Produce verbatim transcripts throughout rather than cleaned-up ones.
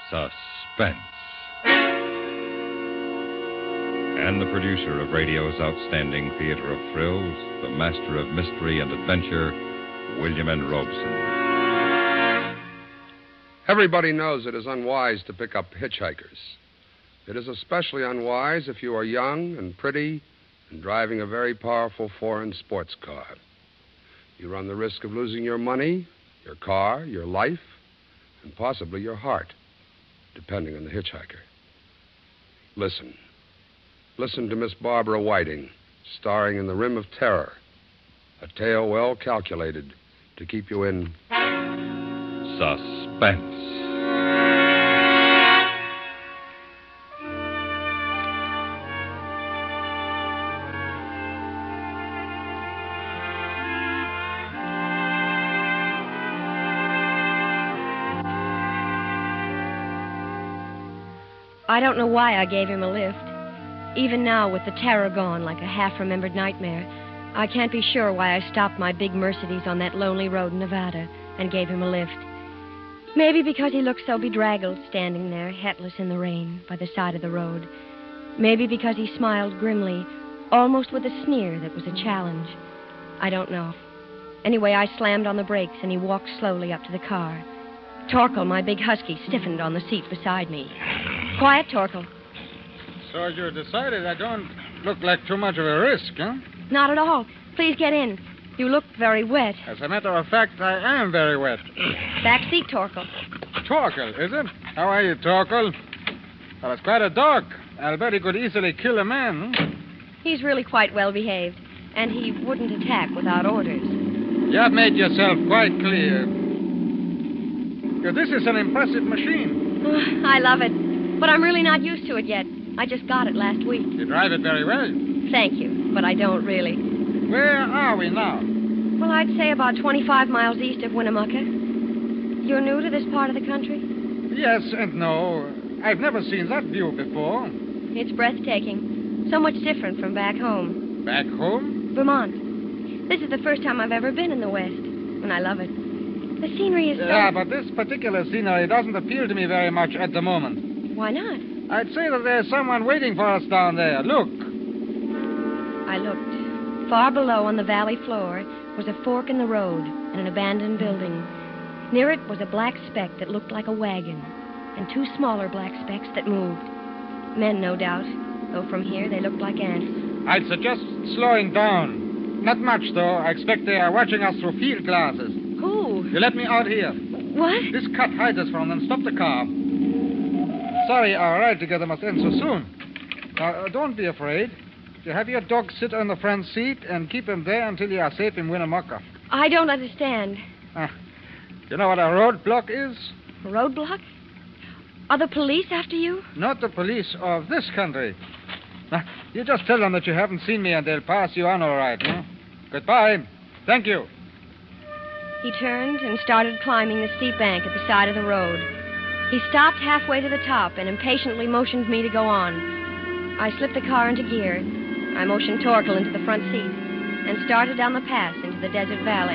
Suspense. And the producer of radio's outstanding theater of thrills, the master of mystery and adventure, William N. Robson. Everybody knows it is unwise to pick up hitchhikers. It is especially unwise if you are young and pretty and driving a very powerful foreign sports car. You run the risk of losing your money, your car, your life, and possibly your heart, depending on the hitchhiker. Listen. Listen to Miss Barbara Whiting, starring in The Rim of Terror, a tale well calculated to keep you in suspense. I don't know why I gave him a lift. Even now, with the terror gone like a half-remembered nightmare, I can't be sure why I stopped my big Mercedes on that lonely road in Nevada and gave him a lift. Maybe because he looked so bedraggled standing there, headless in the rain, by the side of the road. Maybe because he smiled grimly, almost with a sneer that was a challenge. I don't know. Anyway, I slammed on the brakes and he walked slowly up to the car. Torkel, my big husky, stiffened on the seat beside me. Quiet, Torkel. So you decided I don't look like too much of a risk, huh? Not at all. Please get in. You look very wet. As a matter of fact, I am very wet. Back seat, Torkel. Torkel, is it? How are you, Torkel? Well, it's quite a dog. I'll bet he could easily kill a man. Hmm? He's really quite well behaved, and he wouldn't attack without orders. You have made yourself quite clear. Yeah, this is an impressive machine. I love it, but I'm really not used to it yet. I just got it last week. You drive it very well. Thank you, but I don't really. Where are we now? Well, I'd say about twenty-five miles east of Winnemucca. You're new to this part of the country? Yes and no. I've never seen that view before. It's breathtaking. So much different from back home. Back home? Vermont. This is the first time I've ever been in the West, and I love it. The scenery is so... Yeah, but this particular scenery doesn't appeal to me very much at the moment. Why not? I'd say that there's someone waiting for us down there. Look. I looked. Far below on the valley floor was a fork in the road and an abandoned building. Near it was a black speck that looked like a wagon, and two smaller black specks that moved. Men, no doubt, though from here they looked like ants. I'd suggest slowing down. Not much, though. I expect they are watching us through field glasses. Who? You let me out here. What? This cut hides us from them. Stop the car. Sorry our ride together must end so soon. Now, uh, don't be afraid. You have your dog sit on the front seat and keep him there until you are safe in Winnemucca. I don't understand. Uh, you know what a roadblock is? A roadblock? Are the police after you? Not the police of this country. Now, you just tell them that you haven't seen me and they'll pass you on all right, huh? Goodbye. Thank you. He turned and started climbing the steep bank at the side of the road. He stopped halfway to the top and impatiently motioned me to go on. I slipped the car into gear. I motioned Torkel into the front seat and started down the pass into the desert valley.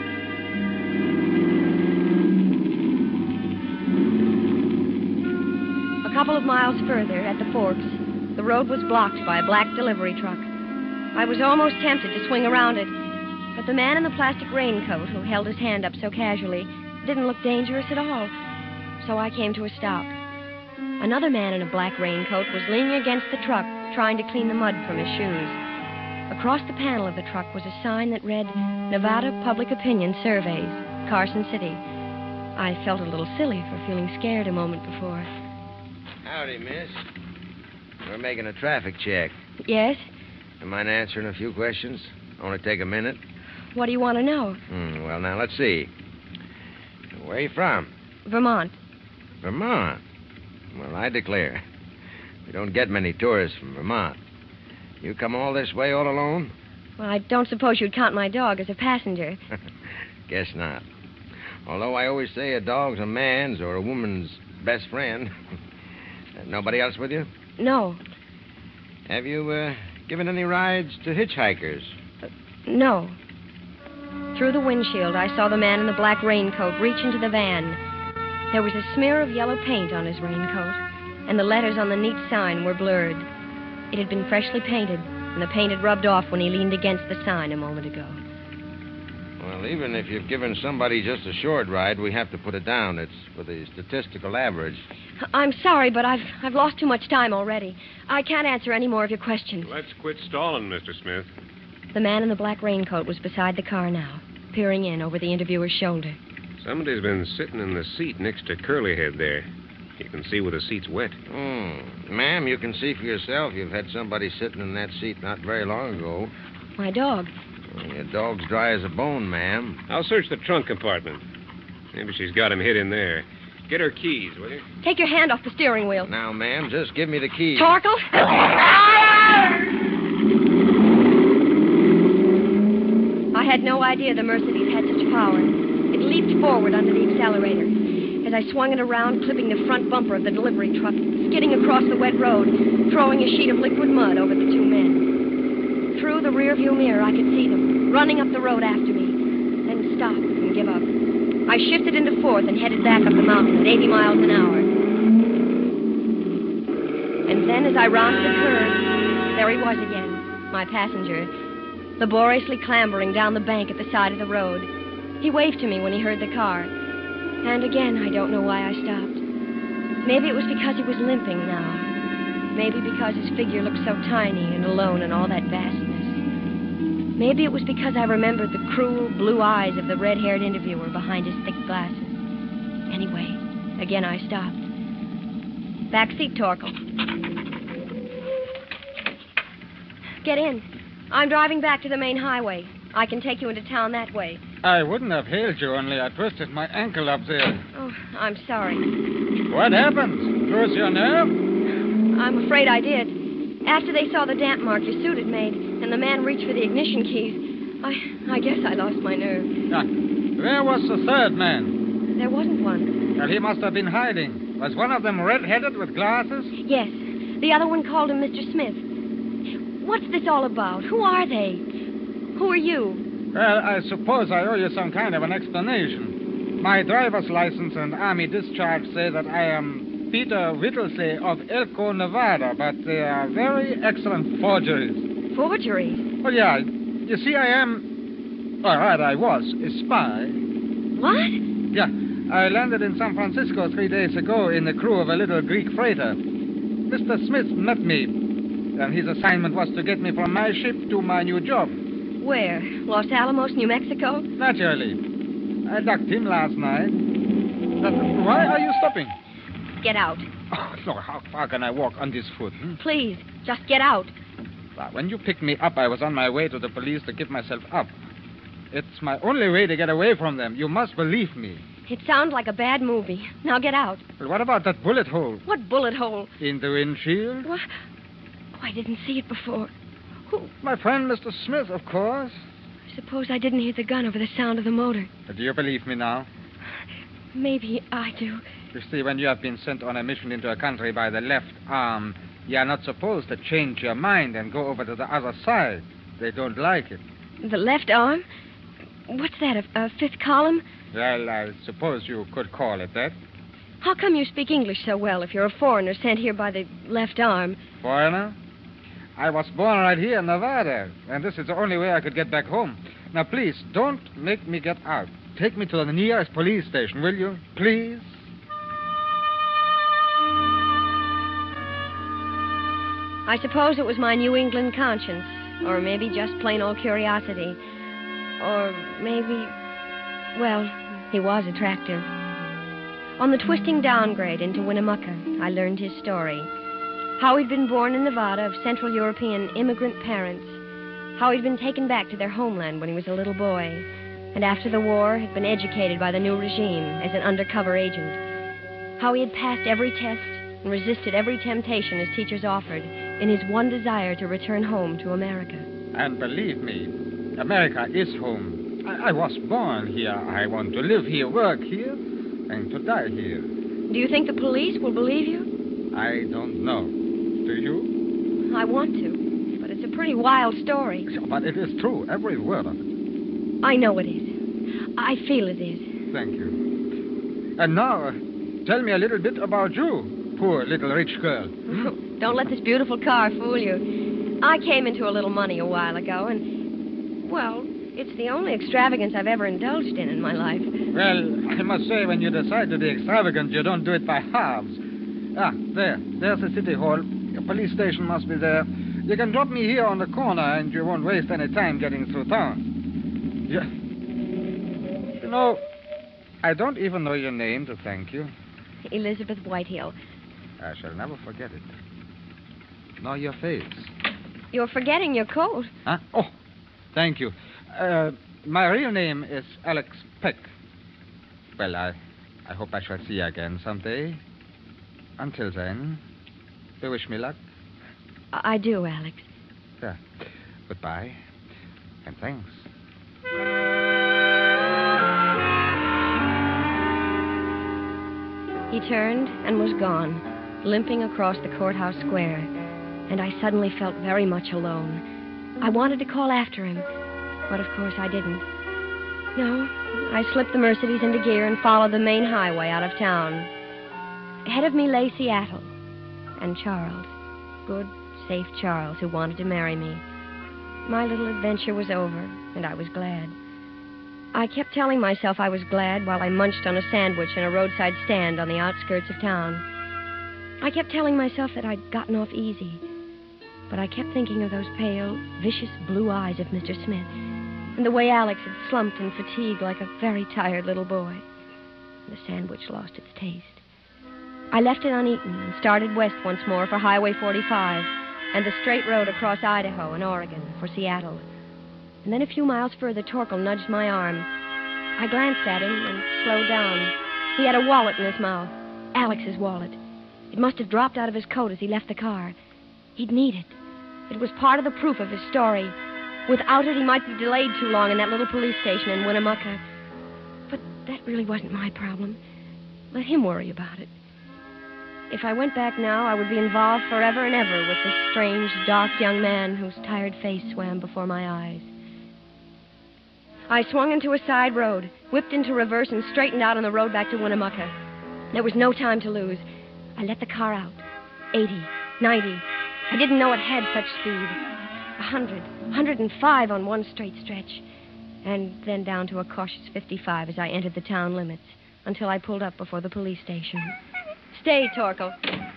A couple of miles further, at the forks, the road was blocked by a black delivery truck. I was almost tempted to swing around it, but the man in the plastic raincoat who held his hand up so casually didn't look dangerous at all. So I came to a stop. Another man in a black raincoat was leaning against the truck, trying to clean the mud from his shoes. Across the panel of the truck was a sign that read, Nevada Public Opinion Surveys, Carson City. I felt a little silly for feeling scared a moment before. Howdy, miss. We're making a traffic check. Yes? Am I answering a few questions? Only take a minute. What do you want to know? Hmm, well, now, let's see. Where are you from? Vermont. Vermont? Well, I declare. We don't get many tourists from Vermont. You come all this way all alone? Well, I don't suppose you'd count my dog as a passenger. Guess not. Although I always say a dog's a man's or a woman's best friend. Nobody else with you? No. Have you uh, given any rides to hitchhikers? Uh, no. Through the windshield, I saw the man in the black raincoat reach into the van. There was a smear of yellow paint on his raincoat, and the letters on the neat sign were blurred. It had been freshly painted, and the paint had rubbed off when he leaned against the sign a moment ago. Well, even if you've given somebody just a short ride, we have to put it down. It's for the statistical average. I'm sorry, but I've I've lost too much time already. I can't answer any more of your questions. Let's quit stalling, Mister Smith. The man in the black raincoat was beside the car now, peering in over the interviewer's shoulder. Somebody's been sitting in the seat next to Curlyhead there. You can see where the seat's wet. Hmm. Ma'am, you can see for yourself. You've had somebody sitting in that seat not very long ago. My dog. Well, your dog's dry as a bone, ma'am. I'll search the trunk compartment. Maybe she's got him hid in there. Get her keys, will you? Take your hand off the steering wheel. Now, ma'am, just give me the keys. Torkel? I had no idea the Mercedes had such power. It leaped forward under the accelerator. As I swung it around, clipping the front bumper of the delivery truck, skidding across the wet road, throwing a sheet of liquid mud over the two men. Through the rearview mirror, I could see them, running up the road after me, then stop and give up. I shifted into fourth and headed back up the mountain at eighty miles an hour. And then as I rounded the curve, there he was again, my passenger, laboriously clambering down the bank at the side of the road. He waved to me when he heard the car. And again, I don't know why I stopped. Maybe it was because he was limping now. Maybe because his figure looked so tiny and alone in all that vastness. Maybe it was because I remembered the cruel blue eyes of the red-haired interviewer behind his thick glasses. Anyway, again I stopped. Back seat, Torkel. Get in. I'm driving back to the main highway. I can take you into town that way. I wouldn't have hailed you, only I twisted my ankle up there. Oh, I'm sorry. What happened? Lose your nerve? I'm afraid I did. After they saw the damp mark your suit had made, and the man reached for the ignition keys, I I guess I lost my nerve. Ah, where was the third man? There wasn't one. Well, he must have been hiding. Was one of them red-headed with glasses? Yes. The other one called him Mister Smith. What's this all about? Who are they? Who are you? Well, I suppose I owe you some kind of an explanation. My driver's license and army discharge say that I am Peter Whittlesey of Elko, Nevada, but they are very excellent forgeries. Forgeries? Well, yeah. You see, I am... All right, I was a spy. What? Yeah. I landed in San Francisco three days ago in the crew of a little Greek freighter. Mister Smith met me, and his assignment was to get me from my ship to my new job. Where? Los Alamos, New Mexico? Naturally. I ducked him last night. Uh, why are you stopping? Get out. Oh, look, how far can I walk on this foot? Hmm? Please, just get out. Well, when you picked me up, I was on my way to the police to give myself up. It's my only way to get away from them. You must believe me. It sounds like a bad movie. Now get out. Well, what about that bullet hole? What bullet hole? In the windshield? What? Oh, I didn't see it before. Who? My friend, Mister Smith, of course. I suppose I didn't hear the gun over the sound of the motor. Do you believe me now? Maybe I do. You see, when you have been sent on a mission into a country by the left arm, you are not supposed to change your mind and go over to the other side. They don't like it. The left arm? What's that, a, a fifth column? Well, I suppose you could call it that. How come you speak English so well if you're a foreigner sent here by the left arm? Foreigner? I was born right here in Nevada, and this is the only way I could get back home. Now, please, don't make me get out. Take me to the nearest police station, will you? Please? I suppose it was my New England conscience, or maybe just plain old curiosity. Or maybe, well, he was attractive. On the twisting downgrade into Winnemucca, I learned his story. How he'd been born in Nevada of Central European immigrant parents. How he'd been taken back to their homeland when he was a little boy. And after the war, had been educated by the new regime as an undercover agent. How he had passed every test and resisted every temptation his teachers offered in his one desire to return home to America. And believe me, America is home. I, I was born here. I want to live here, work here, and to die here. Do you think the police will believe you? I don't know. Do you? I want to, but it's a pretty wild story. But it is true, every word of it. I know it is. I feel it is. Thank you. And now, tell me a little bit about you, poor little rich girl. Don't let this beautiful car fool you. I came into a little money a while ago, and, well, it's the only extravagance I've ever indulged in in my life. Well, I must say, when you decide to be extravagant, you don't do it by halves. Ah, there. There's the city hall. The police station must be there. You can drop me here on the corner, and you won't waste any time getting through town. You, you know, I don't even know your name to thank you. Elizabeth Whitehill. I shall never forget it. Nor your face. You're forgetting your coat. Huh? Oh, thank you. Uh, my real name is Alex Peck. Well, I, I hope I shall see you again someday. Until then, you wish me luck? I, I do, Alex. Yeah. Goodbye. And thanks. He turned and was gone, limping across the courthouse square, and I suddenly felt very much alone. I wanted to call after him, but of course I didn't. No, I slipped the Mercedes into gear and followed the main highway out of town. Ahead of me lay Seattle and Charles, good, safe Charles, who wanted to marry me. My little adventure was over, and I was glad. I kept telling myself I was glad while I munched on a sandwich in a roadside stand on the outskirts of town. I kept telling myself that I'd gotten off easy, but I kept thinking of those pale, vicious blue eyes of Mister Smith, and the way Alex had slumped in fatigue like a very tired little boy. The sandwich lost its taste. I left it uneaten and started west once more for Highway forty-five and the straight road across Idaho and Oregon for Seattle. And then a few miles further, Torkel nudged my arm. I glanced at him and slowed down. He had a wallet in his mouth, Alex's wallet. It must have dropped out of his coat as he left the car. He'd need it. It was part of the proof of his story. Without it, he might be delayed too long in that little police station in Winnemucca. But that really wasn't my problem. Let him worry about it. If I went back now, I would be involved forever and ever with this strange, dark young man whose tired face swam before my eyes. I swung into a side road, whipped into reverse, and straightened out on the road back to Winnemucca. There was no time to lose. I let the car out. Eighty, ninety. I didn't know it had such speed. A hundred, a hundred and five on one straight stretch. And then down to a cautious fifty-five as I entered the town limits, until I pulled up before the police station. Stay, Torkel.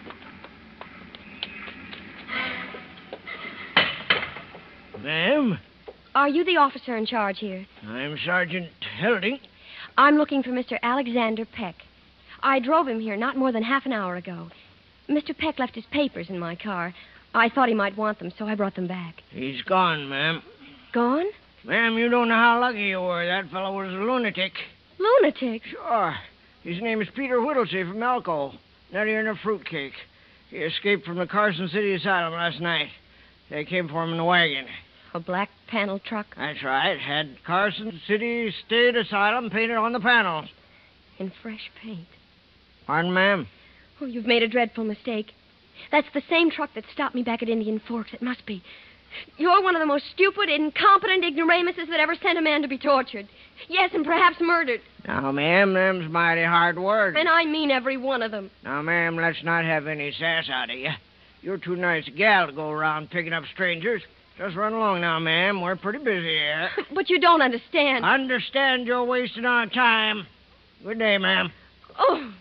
Ma'am? Are you the officer in charge here? I'm Sergeant Helding. I'm looking for Mister Alexander Peck. I drove him here not more than half an hour ago. Mister Peck left his papers in my car. I thought he might want them, so I brought them back. He's gone, ma'am. Gone? Ma'am, you don't know how lucky you were. That fellow was a lunatic. Lunatic? Sure. His name is Peter Whittlesey from Elko. Nuttier than a fruitcake. He escaped from the Carson City Asylum last night. They came for him in a wagon. A black panel truck? That's right. Had Carson City State Asylum painted on the panels. In fresh paint. Pardon, ma'am? Oh, you've made a dreadful mistake. That's the same truck that stopped me back at Indian Forks. It must be. You're one of the most stupid, incompetent ignoramuses that ever sent a man to be tortured. Yes, and perhaps murdered. Now, ma'am, them's mighty hard words. And I mean every one of them. Now, ma'am, let's not have any sass out of you. You're too nice a gal to go around picking up strangers. Just run along now, ma'am. We're pretty busy here. But you don't understand. Understand you're wasting our time. Good day, ma'am. Oh.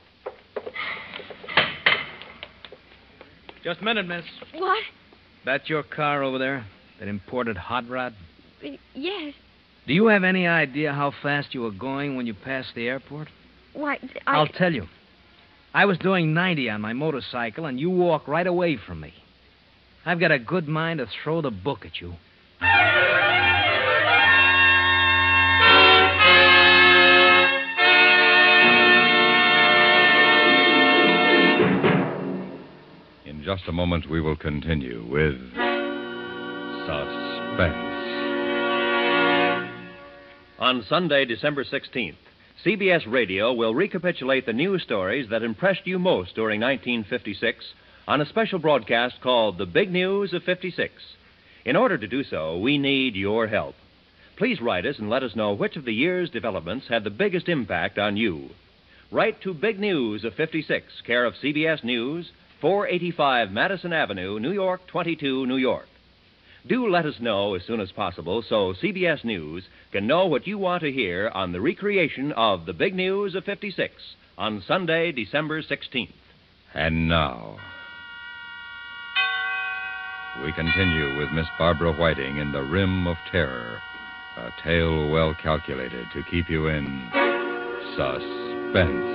Just a minute, miss. What? That your car over there? That imported hot rod? Yes. Do you have any idea how fast you were going when you passed the airport? Why, I... I'll tell you. I was doing ninety on my motorcycle, and you walked right away from me. I've got a good mind to throw the book at you. In just a moment, we will continue with Suspense. On Sunday, December sixteenth, C B S Radio will recapitulate the news stories that impressed you most during nineteen fifty-six on a special broadcast called The Big News of fifty-six. In order to do so, we need your help. Please write us and let us know which of the year's developments had the biggest impact on you. write to Big News of fifty-six, care of C B S News, four eighty-five Madison Avenue, New York, twenty-two, New York. Do let us know as soon as possible so C B S News can know what you want to hear on the recreation of the Big News of fifty-six on Sunday, December sixteenth. And now, we continue with Miss Barbara Whiting in The Rim of Terror, a tale well calculated to keep you in suspense.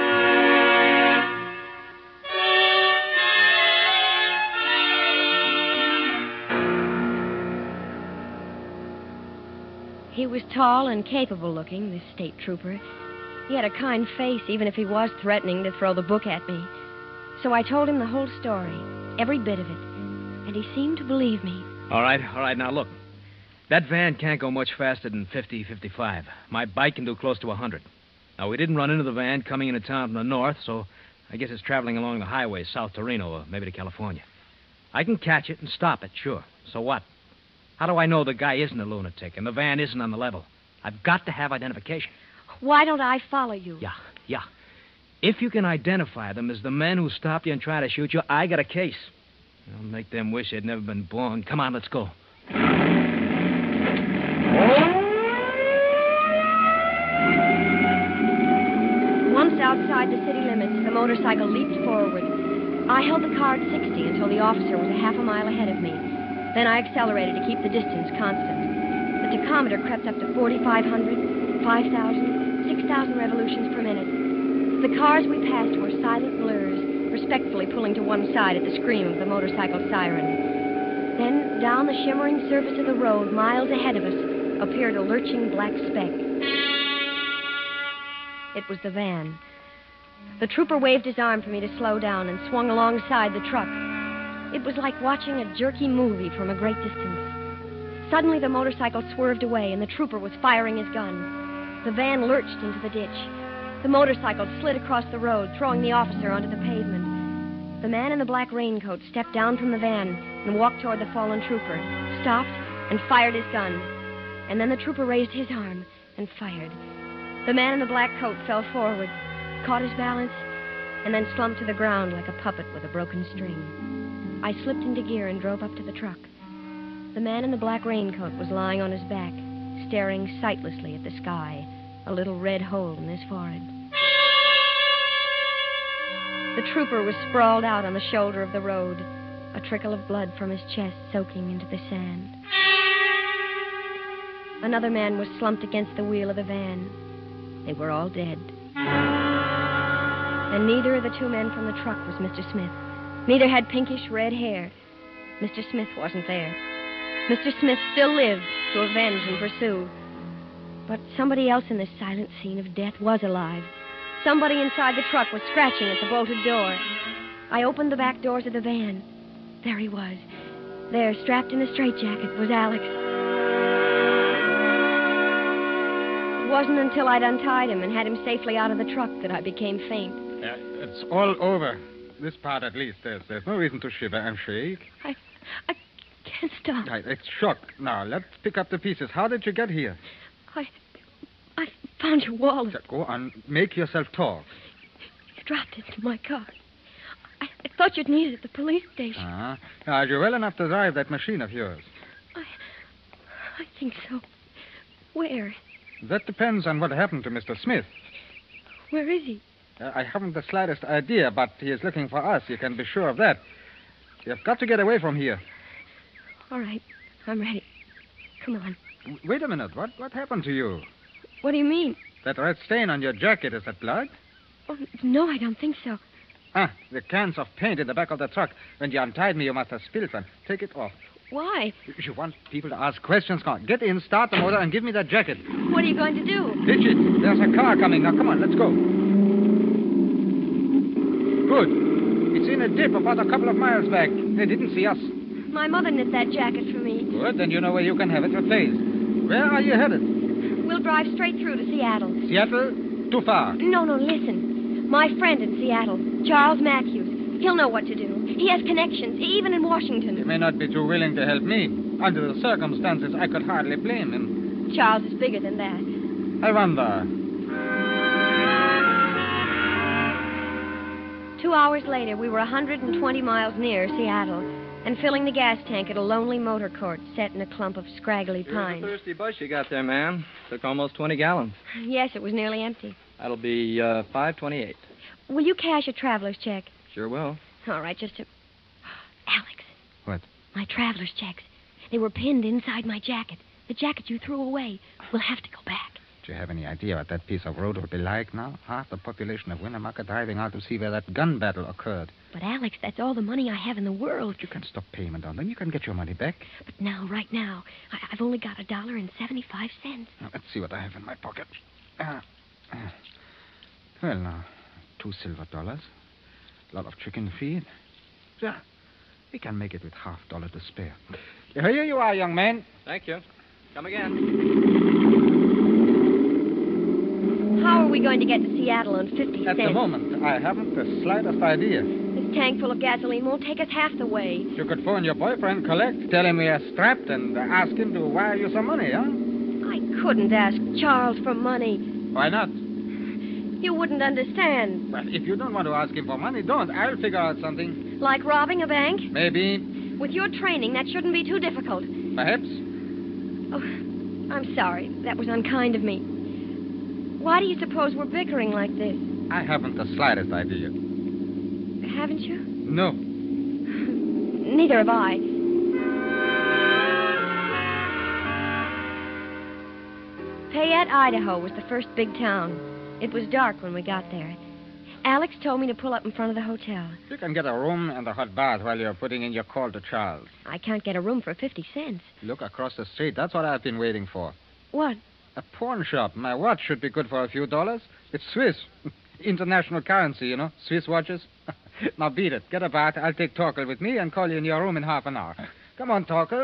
He was tall and capable looking, this state trooper. He had a kind face, even if he was threatening to throw the book at me. So I told him the whole story, every bit of it, and he seemed to believe me. All right, all right. Now, look. That van can't go much faster than fifty, fifty-five. My bike can do close to one hundred. Now, we didn't run into the van coming into town from the north, so I guess it's traveling along the highway south to Reno or maybe to California. I can catch it and stop it, sure. So what? How do I know the guy isn't a lunatic and the van isn't on the level? I've got to have identification. Why don't I follow you? Yeah, yeah. If you can identify them as the men who stopped you and tried to shoot you, I got a case. I'll make them wish they'd never been born. Come on, let's go. Once outside the city limits, the motorcycle leaped forward. I held the car at sixty until the officer was a half a mile ahead of me. Then I accelerated to keep the distance constant. The tachometer crept up to forty-five hundred, five thousand, six thousand revolutions per minute. The cars we passed were silent blurs, respectfully pulling to one side at the scream of the motorcycle siren. Then, down the shimmering surface of the road, miles ahead of us, appeared a lurching black speck. It was the van. The trooper waved his arm for me to slow down and swung alongside the truck. It was like watching a jerky movie from a great distance. Suddenly, the motorcycle swerved away, and the trooper was firing his gun. The van lurched into the ditch. The motorcycle slid across the road, throwing the officer onto the pavement. The man in the black raincoat stepped down from the van and walked toward the fallen trooper, stopped, and fired his gun. And then the trooper raised his arm and fired. The man in the black coat fell forward, caught his balance, and then slumped to the ground like a puppet with a broken string. I slipped into gear and drove up to the truck. The man in the black raincoat was lying on his back, staring sightlessly at the sky, a little red hole in his forehead. The trooper was sprawled out on the shoulder of the road, a trickle of blood from his chest soaking into the sand. Another man was slumped against the wheel of the van. They were all dead. And neither of the two men from the truck was Mister Smith. Neither had pinkish red hair. Mister Smith wasn't there. Mister Smith still lived to avenge and pursue. But somebody else in this silent scene of death was alive. Somebody inside the truck was scratching at the bolted door. I opened the back doors of the van. There he was. There, strapped in a straitjacket, was Alex. It wasn't until I'd untied him and had him safely out of the truck that I became faint. Uh, it's all over. This part, at least. There's, there's no reason to shiver and shake. I, I can't stop. Right, it's shock. Now, let's pick up the pieces. How did you get here? I, I found your wallet. Go on, make yourself talk. You dropped it into my car. I, I thought you'd need it at the police station. Ah, are you well enough to drive that machine of yours? I, I think so. Where? That depends on what happened to Mister Smith. Where is he? Uh, I haven't the slightest idea, but he is looking for us. You can be sure of that. You've got to get away from here. All right. I'm ready. Come on. Wait a minute. What what happened to you? What do you mean? That red stain on your jacket, is that blood? Oh, no, I don't think so. Ah, the cans of paint in the back of the truck. When you untied me, you must have spilled one. Take it off. Why? You want people to ask questions? Come on, get in, start the motor, and give me that jacket. What are you going to do? Ditch it. There's a car coming. Now, come on, let's go. Good. It's in a dip about a couple of miles back. They didn't see us. My mother knit that jacket for me. Good, then you know where you can have it replaced. Where are you headed? We'll drive straight through to Seattle. Seattle? Too far. No, no, listen. My friend in Seattle, Charles Matthews. He'll know what to do. He has connections, even in Washington. He may not be too willing to help me. Under the circumstances, I could hardly blame him. Charles is bigger than that. I wonder. Two hours later, we were one hundred twenty miles near Seattle and filling the gas tank at a lonely motor court set in a clump of scraggly pines. Here's a thirsty bush you got there, ma'am. Took almost twenty gallons. Yes, it was nearly empty. That'll be uh, five twenty-eight. Will you cash a traveler's check? Sure will. All right, just a... Alex. What? My traveler's checks. They were pinned inside my jacket. The jacket you threw away. We'll have to go back. Do you have any idea what that piece of road will be like now? Half the population of Winnemucca driving out to see where that gun battle occurred. But, Alex, that's all the money I have in the world. You can stop payment on them. You can get your money back. But now, right now, I- I've only got a dollar and seventy-five cents. Now, let's see what I have in my pocket. Uh, uh, well, now, two silver dollars. A lot of chicken feed. Yeah, we can make it with half dollar to spare. Here you are, young man. Thank you. Come again. How are we going to get to Seattle on fifty At cents? the moment, I haven't the slightest idea. This tank full of gasoline won't take us half the way. You could phone your boyfriend, collect, tell him we are strapped, and uh, ask him to wire you some money, huh? I couldn't ask Charles for money. Why not? You wouldn't understand. Well, if you don't want to ask him for money, don't. I'll figure out something. Like robbing a bank? Maybe. With your training, that shouldn't be too difficult. Perhaps. Oh, I'm sorry. That was unkind of me. Why do you suppose we're bickering like this? I haven't the slightest idea. Haven't you? No. Neither have I. Payette, Idaho was the first big town. It was dark when we got there. Alex told me to pull up in front of the hotel. You can get a room and a hot bath while you're putting in your call to Charles. I can't get a room for fifty cents. Look across the street. That's what I've been waiting for. What? A pawn shop. My watch should be good for a few dollars. It's Swiss. International currency, you know. Swiss watches. Now beat it. Get a bath. I'll take Torkel with me and call you in your room in half an hour. Come on, Torkel.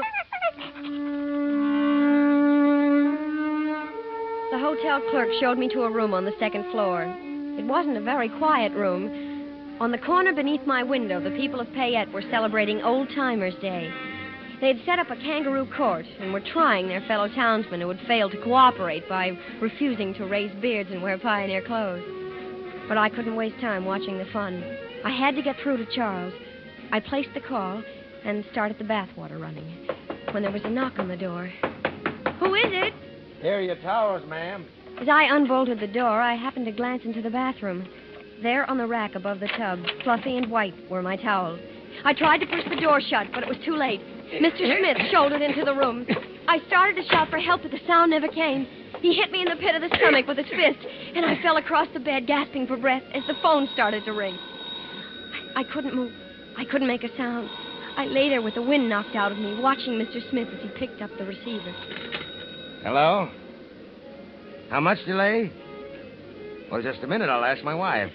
The hotel clerk showed me to a room on the second floor. It wasn't a very quiet room. On the corner beneath my window, the people of Payette were celebrating Old Timers' Day. They had set up a kangaroo court and were trying their fellow townsmen who had failed to cooperate by refusing to raise beards and wear pioneer clothes. But I couldn't waste time watching the fun. I had to get through to Charles. I placed the call and started the bathwater running when there was a knock on the door. Who is it? Here are your towels, ma'am. As I unbolted the door, I happened to glance into the bathroom. There on the rack above the tub, fluffy and white, were my towels. I tried to push the door shut, but it was too late. Mister Smith shouldered into the room. I started to shout for help, but the sound never came. He hit me in the pit of the stomach with his fist, and I fell across the bed, gasping for breath, as the phone started to ring. I, I couldn't move. I couldn't make a sound. I lay there with the wind knocked out of me, watching Mister Smith as he picked up the receiver. Hello? How much delay? Well, just a minute. I'll ask my wife.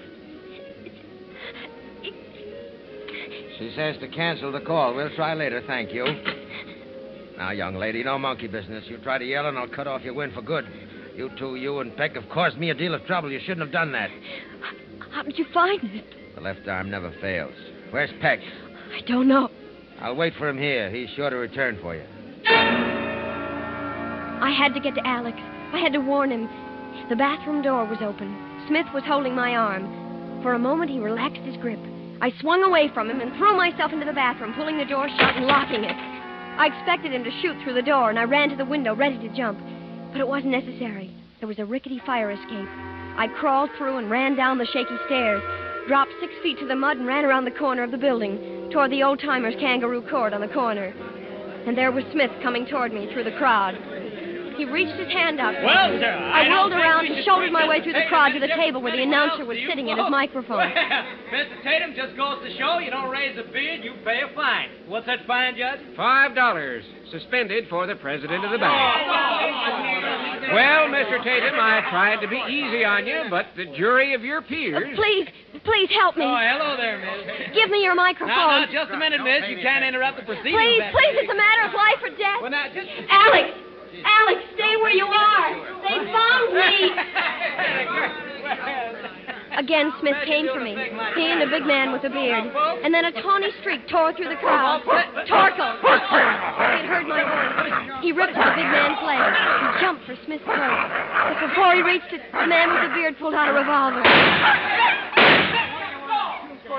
She says to cancel the call. We'll try later, thank you. Now, young lady, no monkey business. You try to yell and I'll cut off your wind for good. You two, you and Peck, have caused me a deal of trouble. You shouldn't have done that. How did you find it? The left arm never fails. Where's Peck? I don't know. I'll wait for him here. He's sure to return for you. I had to get to Alex. I had to warn him. The bathroom door was open. Smith was holding my arm. For a moment, he relaxed his grip. I swung away from him and threw myself into the bathroom, pulling the door shut and locking it. I expected him to shoot through the door, and I ran to the window, ready to jump. But it wasn't necessary. There was a rickety fire escape. I crawled through and ran down the shaky stairs, dropped six feet to the mud, and ran around the corner of the building, toward the Old Timers' kangaroo court on the corner. And there was Smith coming toward me through the crowd. He reached his hand out. Well, sir, I, I whirled don't around think we and should shouldered my this way through the crowd to the table where the announcer was sitting at his microphone. Well, Mister Tatum, just goes to show you don't raise a bid, you pay a fine. What's that fine, Judge? Five dollars. Suspended for the president of the bank. Well, Mister Tatum, I tried to be easy on you, but the jury of your peers... Uh, please, please help me. Oh, hello there, miss. Give me your microphone. Now, now, just a minute, miss. You can't interrupt the proceedings. Please, that please, way. it's a matter of life or death. Well, now, just... Alex! Alex, stay where you are. They found me. Again, Smith came for me. He and a big man with a beard. And then a tawny streak tore through the crowd. Torkel! He had heard my voice. He ripped at the big man's leg. He jumped for Smith's coat. But before he reached it, the man with the beard pulled out a revolver.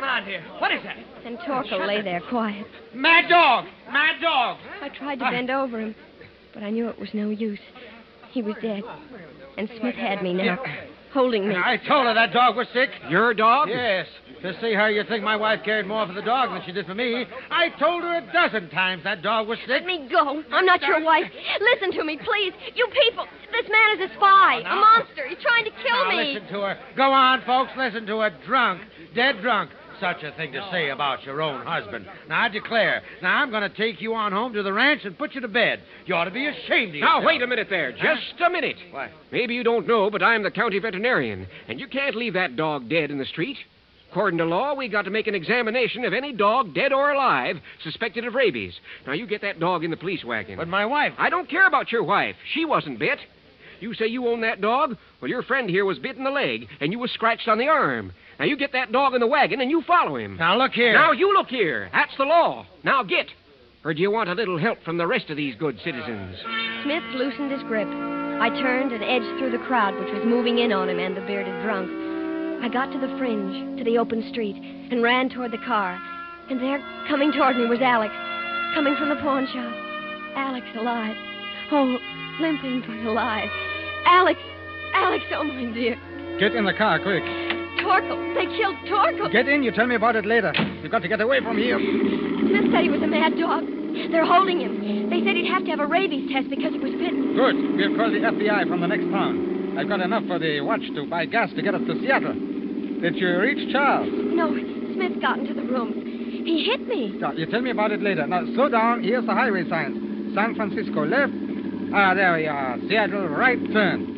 going on here? What is that? And Torkel lay there quiet. Mad dog! Mad dog! I tried to bend over him, but I knew it was no use. He was dead. And Smith had me now, holding me. I told her that dog was sick. Your dog? Yes. To see how you think my wife cared more for the dog than she did for me, I told her a dozen times that dog was sick. Let me go. I'm not your wife. Listen to me, please. You people, this man is a spy, a monster. He's trying to kill now, me. Listen to her. Go on, folks. Listen to her. Drunk. Dead drunk. Such a thing to say about your own husband. Now, I declare. Now, I'm going to take you on home to the ranch and put you to bed. You ought to be ashamed of yourself. Now, wait a minute there. Just a minute. What? Maybe you don't know, but I'm the county veterinarian, and you can't leave that dog dead in the street. According to law, we got to make an examination of any dog, dead or alive, suspected of rabies. Now, you get that dog in the police wagon. But my wife... I don't care about your wife. She wasn't bit. You say you own that dog? Well, your friend here was bit in the leg, and you was scratched on the arm. Now, you get that dog in the wagon, and you follow him. Now, look here. Now, you look here. That's the law. Now, get. Or do you want a little help from the rest of these good citizens? Smith loosened his grip. I turned and edged through the crowd, which was moving in on him and the bearded drunk. I got to the fringe, to the open street, and ran toward the car. And there, coming toward me, was Alex, coming from the pawn shop. Alex alive. Oh, limping but alive. Alex! Alex, oh, my dear. Get in the car, quick. Torkel. They killed Torkel. Get in. You tell me about it later. You've got to get away from here. Smith said he was a mad dog. They're holding him. They said he'd have to have a rabies test because he was bitten. Good. We'll call the F B I from the next town. I've got enough for the watch to buy gas to get us to Seattle. Did you reach Charles? No, Smith got into the room. He hit me. No, you tell me about it later. Now, slow down. Here's the highway signs. San Francisco left. Ah, there we are. Seattle right turn.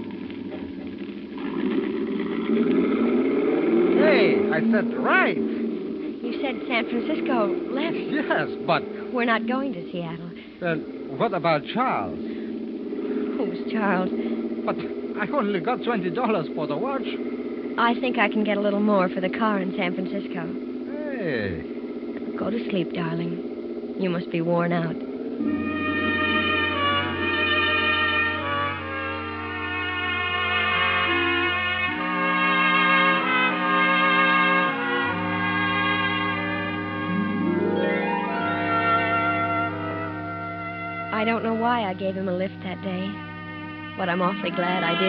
Hey, I said right. You said San Francisco left. Yes, but... We're not going to Seattle. Well, what about Charles? Who's Charles? But I only got twenty dollars for the watch. I think I can get a little more for the car in San Francisco. Hey. Go to sleep, darling. You must be worn out. I don't know why I gave him a lift that day, but I'm awfully glad I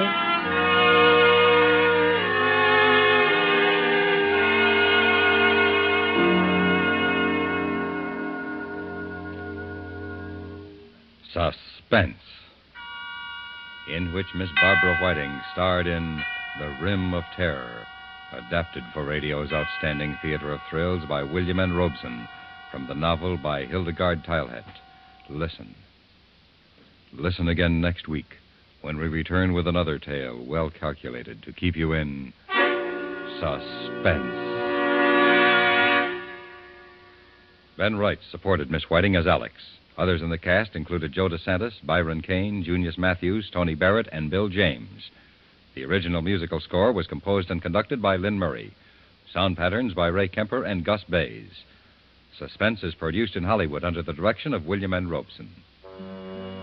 did. Suspense, in which Miss Barbara Whiting starred in The Rim of Terror, adapted for radio's outstanding theater of thrills by William N. Robeson, from the novel by Hildegard Teilhett. Listen. Listen again next week when we return with another tale well calculated to keep you in suspense. Ben Wright supported Miss Whiting as Alex. Others in the cast included Joe DeSantis, Byron Kane, Junius Matthews, Tony Barrett, and Bill James. The original musical score was composed and conducted by Lynn Murray. Sound patterns by Ray Kemper and Gus Bays. Suspense is produced in Hollywood under the direction of William N. Robeson.